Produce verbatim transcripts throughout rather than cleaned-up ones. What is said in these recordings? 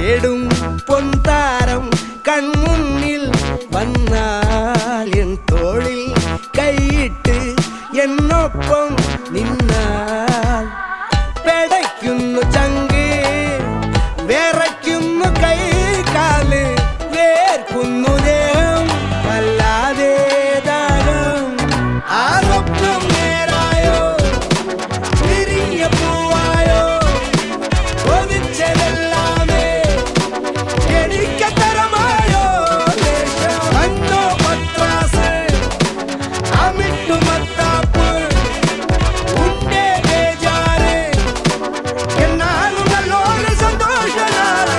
തേടും പൊൻതാരം കൺമുന്നിൽ വന്നാൽ എൻ തോളിൽ കൈയിട്ട് എന്നൊപ്പം നിന്നാൽ പെടയ്ക്കുന്നു ചങ്ക് വിറയ്ക്കുന്നു കൈ കാല് വേർക്കുന്നു ദേഹം വല്ലാതെ ദാഹം ആ സ്വപ്നം നേരായോ വിരിഞ്ഞ പൂവായോ ഒതിച്ചതെല്ലാമേ എനിക്കത്തരമായോ അന്നോ പത്രാസ് അമിട്ടു മത്താപ്പ് ഉണ്ടേ ബേജാറ് എന്നാലും നല്ലോരു സന്തോഷനാണ്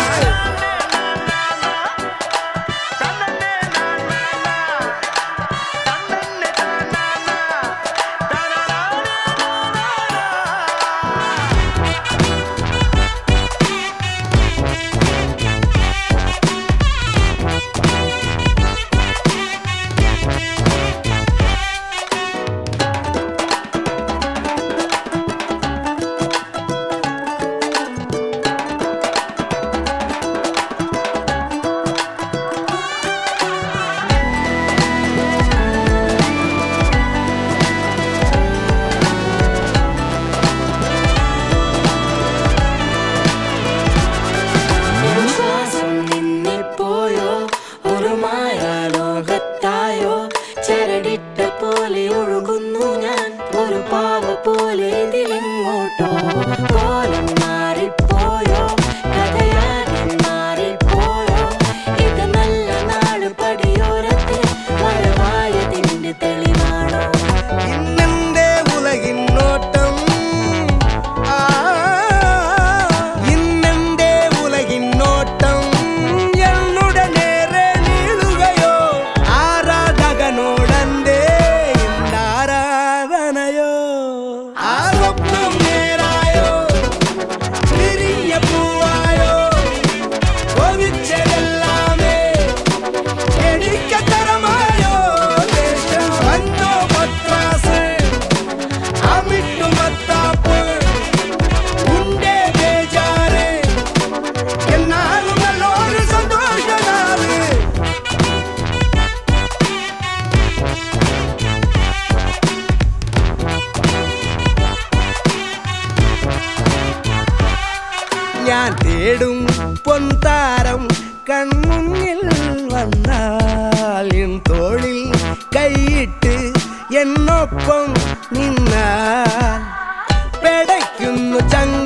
പോലെ ഒഴുകുന്നു ഞാൻ ഒരു പാവ പോലെ ഇതിലെങ്ങോട്ടോ കോലം മാറിപ്പോയോ കഥയാകെ മാറിപ്പോയോ ഇത് നല്ല നാട് പടിയോരത്തെ വരവായതിന്റെ തെളിവാണോ ഇന്നെന്റെ ഉലകിന്നോട്ടം ഇന്നെന്റെ ഉലകിന്നോട്ടം എന്നുടെ നേരെ നീളുകയോ ആരാധകനോടന്റെ ആരാധനയോ ആ സ്വപ്നം നേരായോ വിരിഞ്ഞ പൂവായോ ഒതിച്ചതെല്ലാമേ എനിക്കത്തരമായോ ദേശം വന്നോ പത്രാസ് അമിട്ടു മത്താപ്പ് ഉണ്ടേ ബേജാറ് എന്നാലും നല്ലോരു സന്തോഷനാണ് ഞാൻ തേടും പൊൻതാരം കൺമുന്നിൽ വന്നാൽ എൻ തോളിൽ കൈയിട്ട് എന്നൊപ്പം നിന്നാൽ പെടയ്ക്കുന്നു ചങ്ങ